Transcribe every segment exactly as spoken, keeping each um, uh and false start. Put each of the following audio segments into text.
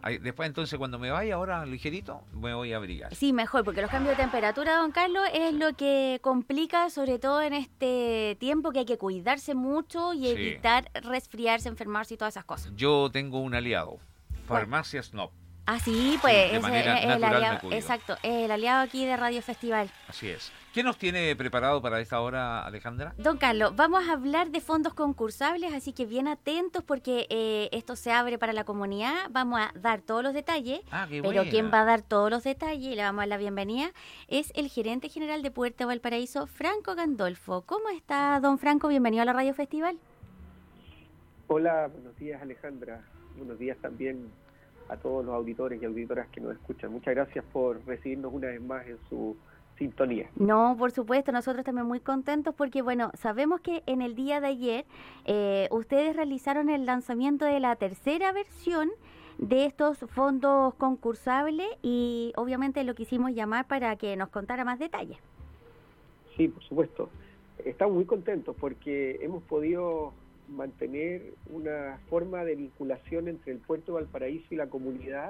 Ahí, después entonces cuando me vaya ahora ligerito, me voy a abrigar. Sí, mejor, porque los cambios de temperatura, don Carlos, es lo que complica, sobre todo en este tiempo que hay que cuidarse mucho y Sí. evitar resfriarse, enfermarse y todas esas cosas. Yo tengo un aliado, ¿Cuál? Farmacias Snob. Ah, sí, pues Sí, de ese manera es el natural me aliado, cuido. exacto, es el aliado aquí de Radio Festival. Así es. ¿Qué nos tiene preparado para esta hora, Alejandra? Don Carlos, vamos a hablar de fondos concursables, así que bien atentos porque eh, esto se abre para la comunidad. Vamos a dar todos los detalles, Ah, qué pero buena. quien va a dar todos los detalles y le vamos a dar la bienvenida es el gerente general de Puerto Valparaíso, Franco Gandolfo. ¿Cómo está, don Franco? Bienvenido a la Radio Festival. Hola, buenos días, Alejandra. Buenos días también a todos los auditores y auditoras que nos escuchan. Muchas gracias por recibirnos una vez más en su sintonía. No, por supuesto, nosotros también muy contentos porque, bueno, sabemos que en el día de ayer eh, ustedes realizaron el lanzamiento de la tercera versión de estos fondos concursables y obviamente lo quisimos llamar para que nos contara más detalles. Sí, por supuesto. Estamos muy contentos porque hemos podido mantener una forma de vinculación entre el Puerto de Valparaíso y la comunidad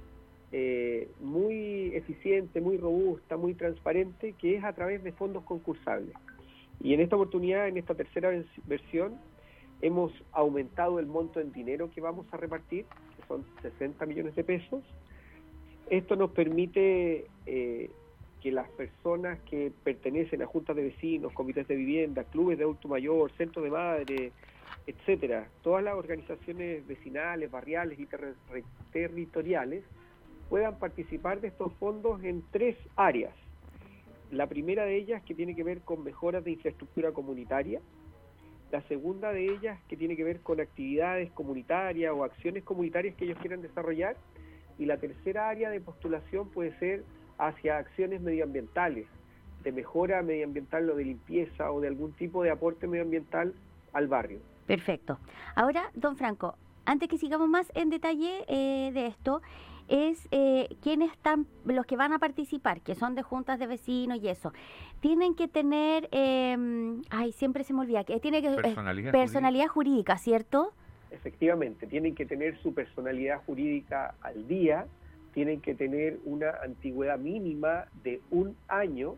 eh, muy eficiente, muy robusta, muy transparente, que es a través de fondos concursables. Y en esta oportunidad, en esta tercera versión, hemos aumentado el monto en dinero que vamos a repartir, que son sesenta millones de pesos. Esto nos permite eh, que las personas que pertenecen a juntas de vecinos, comités de vivienda, clubes de adulto mayor, centros de madre, etcétera, todas las organizaciones vecinales, barriales y ter- territoriales puedan participar de estos fondos en tres áreas. La primera de ellas que tiene que ver con mejoras de infraestructura comunitaria, la segunda de ellas que tiene que ver con actividades comunitarias o acciones comunitarias que ellos quieran desarrollar, y la tercera área de postulación puede ser hacia acciones medioambientales, de mejora medioambiental o de limpieza o de algún tipo de aporte medioambiental al barrio. Perfecto. Ahora, don Franco, antes que sigamos más en detalle eh, de esto, es eh, quiénes están, los que van a participar, que son de juntas de vecinos y eso, tienen que tener, eh, ay, siempre se me olvida, que tiene que Personalidad, eh, personalidad jurídica, ¿cierto? Efectivamente, tienen que tener su personalidad jurídica al día, tienen que tener una antigüedad mínima de un año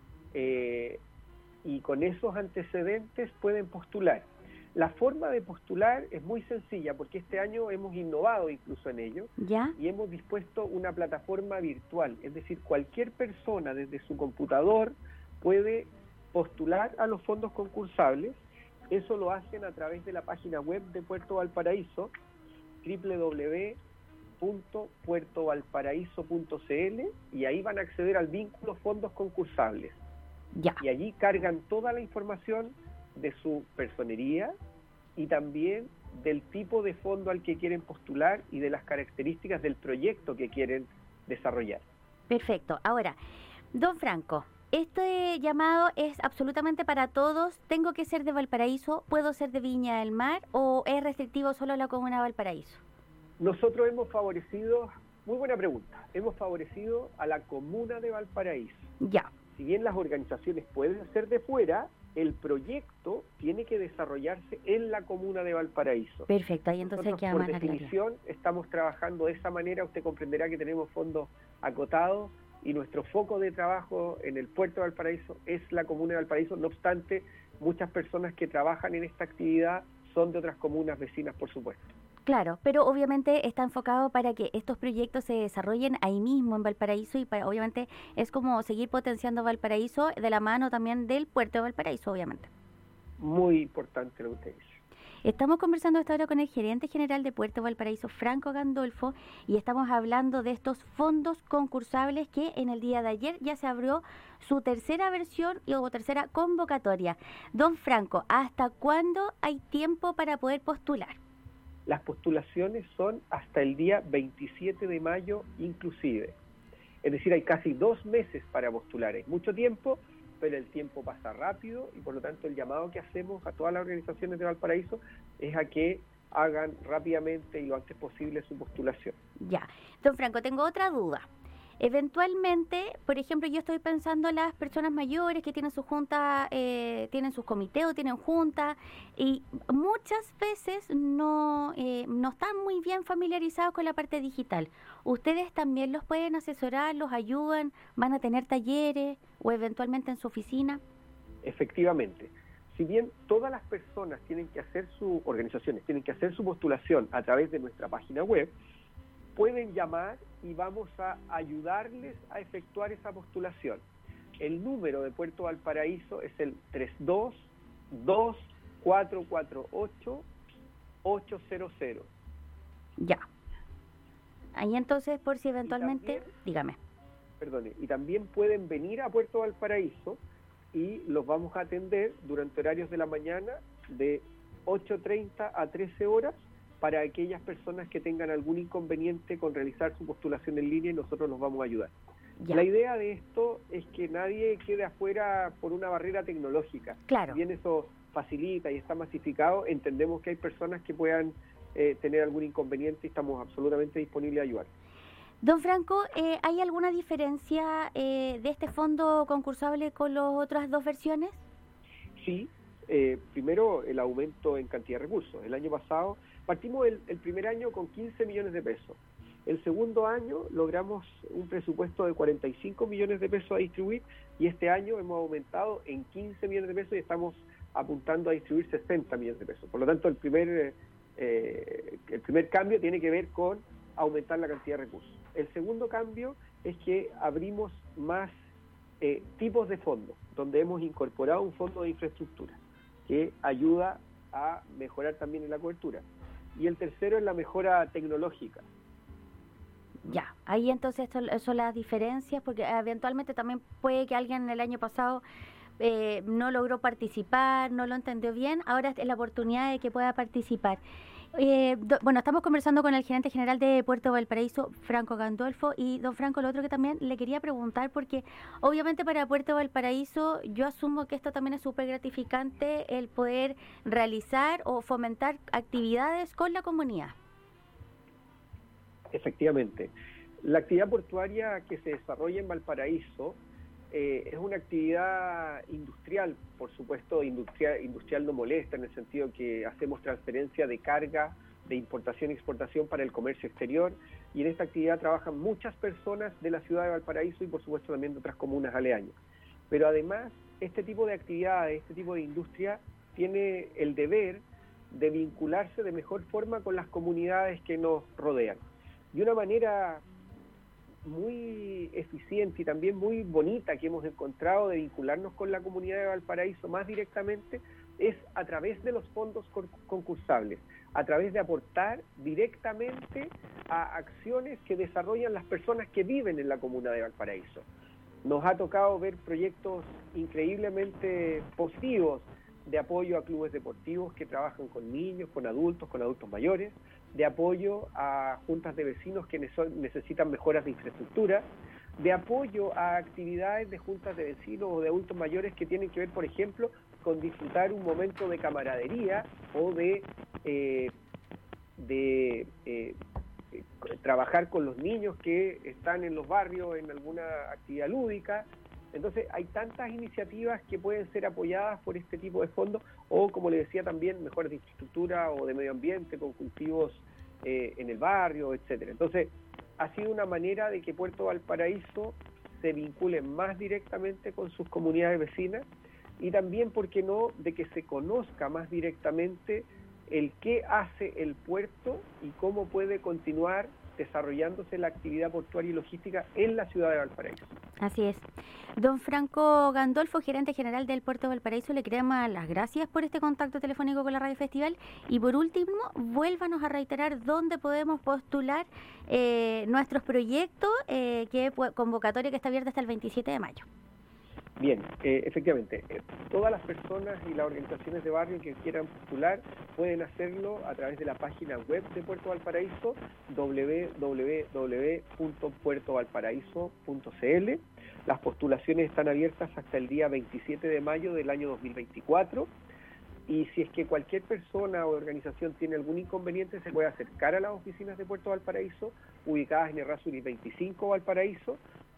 eh, y con esos antecedentes pueden postular. La forma de postular es muy sencilla porque este año hemos innovado incluso en ello. ¿Ya? Y hemos dispuesto una plataforma virtual, es decir, cualquier persona desde su computador puede postular a los fondos concursables. Eso lo hacen a través de la página web de Puerto Valparaíso, doble u doble u doble u punto puerto valparaíso punto c l, y ahí van a acceder al vínculo fondos concursables. Ya. Y allí cargan toda la información de su personería y también del tipo de fondo al que quieren postular y de las características del proyecto que quieren desarrollar. Perfecto. Ahora, don Franco, este llamado es absolutamente para todos. ¿Tengo que ser de Valparaíso? ¿Puedo ser de Viña del Mar? ¿O es restrictivo solo a la comuna de Valparaíso? Nosotros hemos favorecido, muy buena pregunta, hemos favorecido a la comuna de Valparaíso. Ya. Si bien las organizaciones pueden ser de fuera, el proyecto tiene que desarrollarse en la comuna de Valparaíso. Perfecto, ahí entonces Nosotros, queda por más la claridad. definición, estamos trabajando de esa manera. Usted comprenderá que tenemos fondos acotados y nuestro foco de trabajo en el puerto de Valparaíso es la comuna de Valparaíso. No obstante, muchas personas que trabajan en esta actividad son de otras comunas vecinas, por supuesto. Claro, pero obviamente está enfocado para que estos proyectos se desarrollen ahí mismo en Valparaíso y para, obviamente es como seguir potenciando Valparaíso de la mano también del puerto de Valparaíso, obviamente. Muy importante lo que usted dice. Estamos conversando hasta ahora con el gerente general de Puerto Valparaíso, Franco Gandolfo, y estamos hablando de estos fondos concursables que en el día de ayer ya se abrió su tercera versión y o tercera convocatoria. Don Franco, ¿hasta cuándo hay tiempo para poder postular? Las postulaciones son hasta el día veintisiete de mayo inclusive. Es decir, hay casi dos meses para postular. Es mucho tiempo, pero el tiempo pasa rápido y por lo tanto el llamado que hacemos a todas las organizaciones de Valparaíso es a que hagan rápidamente y lo antes posible su postulación. Ya. Don Franco, tengo otra duda. Eventualmente, por ejemplo, yo estoy pensando en las personas mayores que tienen su junta, eh, tienen sus comités o tienen junta, y muchas veces no, eh, no están muy bien familiarizados con la parte digital. ¿Ustedes también los pueden asesorar, los ayudan, van a tener talleres o eventualmente en su oficina? Efectivamente. Si bien todas las personas tienen que hacer su, organizaciones tienen que hacer su postulación a través de nuestra página web, pueden llamar y vamos a ayudarles a efectuar esa postulación. El número de Puerto Valparaíso es el tres dos dos cuatro cuatro ocho ocho cero cero. Ya. Ahí entonces, por si eventualmente, también, dígame. Perdone, y también pueden venir a Puerto Valparaíso y los vamos a atender durante horarios de la mañana de ocho treinta a trece horas, para aquellas personas que tengan algún inconveniente con realizar su postulación en línea, y nosotros los vamos a ayudar. Ya. La idea de esto es que nadie quede afuera por una barrera tecnológica. Claro. Si bien eso facilita y está masificado, entendemos que hay personas que puedan eh, tener algún inconveniente y estamos absolutamente disponibles a ayudar. Don Franco, eh, ¿hay alguna diferencia eh, de este fondo concursable con las otras dos versiones? Sí. Eh, primero, el aumento en cantidad de recursos. El año pasado partimos el, el primer año con quince millones de pesos. El segundo año logramos un presupuesto de cuarenta y cinco millones de pesos a distribuir, y este año hemos aumentado en quince millones de pesos y estamos apuntando a distribuir sesenta millones de pesos. Por lo tanto, el primer, eh, el primer cambio tiene que ver con aumentar la cantidad de recursos. El segundo cambio es que abrimos más eh, tipos de fondos, donde hemos incorporado un fondo de infraestructura que ayuda a mejorar también en la cobertura. Y el tercero es la mejora tecnológica. Ya, ahí entonces son las diferencias, porque eventualmente también puede que alguien el año pasado eh, no logró participar, no lo entendió bien, ahora es la oportunidad de que pueda participar. Eh, do, bueno, estamos conversando con el gerente general de Puerto Valparaíso, Franco Gandolfo, y don Franco, lo otro que también le quería preguntar, porque obviamente para Puerto Valparaíso yo asumo que esto también es súper gratificante, el poder realizar o fomentar actividades con la comunidad. Efectivamente. La actividad portuaria que se desarrolla en Valparaíso eh, es una actividad industrial, por supuesto, industrial, industrial no molesta, en el sentido que hacemos transferencia de carga, de importación y exportación para el comercio exterior, y en esta actividad trabajan muchas personas de la ciudad de Valparaíso y por supuesto también de otras comunas aledañas. Pero además, este tipo de actividades, este tipo de industria, tiene el deber de vincularse de mejor forma con las comunidades que nos rodean. Y una manera muy eficiente y también muy bonita que hemos encontrado de vincularnos con la comunidad de Valparaíso más directamente es a través de los fondos concursables, a través de aportar directamente a acciones que desarrollan las personas que viven en la comuna de Valparaíso. Nos ha tocado ver proyectos increíblemente positivos de apoyo a clubes deportivos que trabajan con niños, con adultos, con adultos mayores, de apoyo a juntas de vecinos que necesitan mejoras de infraestructura, de apoyo a actividades de juntas de vecinos o de adultos mayores que tienen que ver, por ejemplo, con disfrutar un momento de camaradería o de, eh, de eh, eh, trabajar con los niños que están en los barrios en alguna actividad lúdica. Entonces hay tantas iniciativas que pueden ser apoyadas por este tipo de fondos, o como le decía también, mejoras de infraestructura o de medio ambiente con cultivos eh, en el barrio, etcétera. Entonces ha sido una manera de que Puerto Valparaíso se vincule más directamente con sus comunidades vecinas, y también, ¿por qué no?, de que se conozca más directamente el qué hace el puerto y cómo puede continuar desarrollándose la actividad portuaria y logística en la ciudad de Valparaíso. Así es. Don Franco Gandolfo, gerente general del Puerto de Valparaíso, le queremos dar las gracias por este contacto telefónico con la Radio Festival, y por último, vuélvanos a reiterar dónde podemos postular eh, nuestros proyectos, eh, que convocatoria que está abierta hasta el veintisiete de mayo. Bien, eh, efectivamente, eh, todas las personas y las organizaciones de barrio que quieran postular pueden hacerlo a través de la página web de Puerto Valparaíso, doble u doble u doble u punto puerto valparaíso punto c l. Las postulaciones están abiertas hasta el día veintisiete de mayo del año dos mil veinticuatro, y si es que cualquier persona o organización tiene algún inconveniente, se puede acercar a las oficinas de Puerto Valparaíso, ubicadas en Errázuriz veinticinco Valparaíso,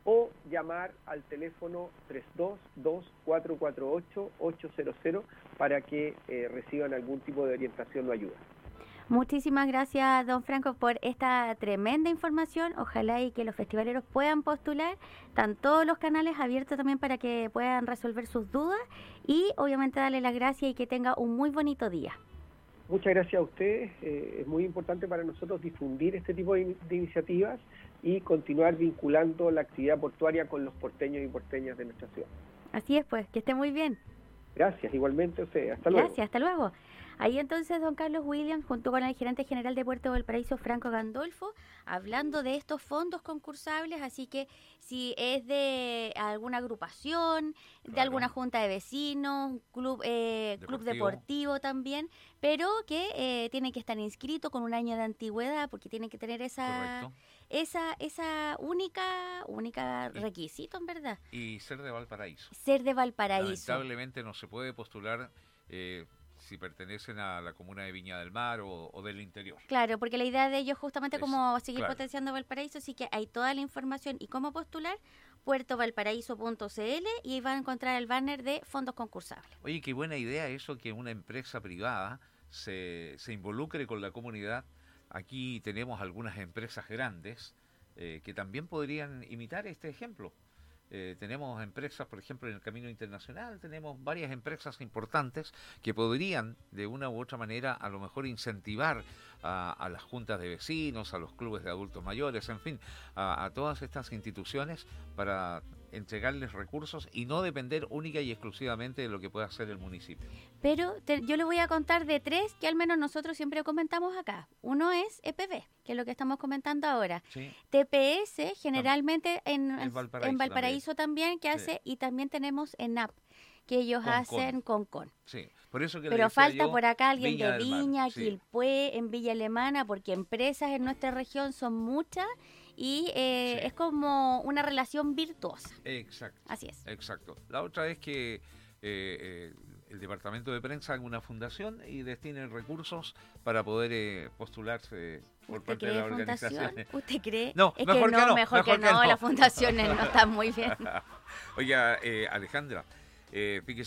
o llamar al teléfono tres dos dos, cuatro cuatro ocho, ocho cero cero para que eh, reciban algún tipo de orientación o ayuda. Muchísimas gracias, don Franco, por esta tremenda información. Ojalá y que los festivaleros puedan postular. Están todos los canales abiertos también para que puedan resolver sus dudas y obviamente darle las gracias y que tenga un muy bonito día. Muchas gracias a ustedes. Eh, es muy importante para nosotros difundir este tipo de, in de iniciativas y continuar vinculando la actividad portuaria con los porteños y porteñas de nuestra ciudad. Así es, pues, que esté muy bien. Gracias, igualmente a ustedes. Hasta luego. Gracias, hasta luego. Ahí entonces don Carlos Williams, junto con el gerente general de Puerto Valparaíso, Franco Gandolfo, hablando de estos fondos concursables, así que si es de alguna agrupación, claro, de alguna junta de vecinos, club eh, deportivo. club deportivo también, pero que eh, tienen que estar inscritos con un año de antigüedad, porque tienen que tener esa... Correcto. Esa esa única única requisito, en verdad. Y ser de Valparaíso. Ser de Valparaíso. Lamentablemente no se puede postular eh, si pertenecen a la comuna de Viña del Mar o, o del interior. Claro, porque la idea de ellos justamente es como seguir claro. potenciando Valparaíso, así que hay toda la información y cómo postular, puerto valparaíso punto c l, y ahí van a encontrar el banner de fondos concursables. Oye, qué buena idea eso, que una empresa privada se, se involucre con la comunidad. Aquí tenemos algunas empresas grandes eh, que también podrían imitar este ejemplo. Eh, tenemos empresas, por ejemplo, en el Camino Internacional, tenemos varias empresas importantes que podrían, de una u otra manera, a lo mejor incentivar a, a las juntas de vecinos, a los clubes de adultos mayores, en fin, a, a todas estas instituciones para entregarles recursos y no depender única y exclusivamente de lo que pueda hacer el municipio. Pero te, yo les voy a contar de tres que al menos nosotros siempre comentamos acá. Uno es E P B, que es lo que estamos comentando ahora. Sí. T P S, generalmente en, en Valparaíso, en Valparaíso también, también, que hace, sí. Y también tenemos ENAP, que ellos con, hacen con con. Sí, por eso que Pero le falta yo, por acá alguien Viña de Viña, sí. Quilpué, en Villa Alemana, porque empresas en nuestra región son muchas y eh, sí. es como una relación virtuosa. Exacto. Así es. Exacto. La otra es que eh, eh, el departamento de prensa haga una fundación y destine recursos para poder eh, postularse por parte de la organización. ¿Usted cree? No, es mejor que que no, no, mejor, mejor que, que no, no, las fundaciones no están muy bien. Oiga, eh, Alejandra, eh, fíjese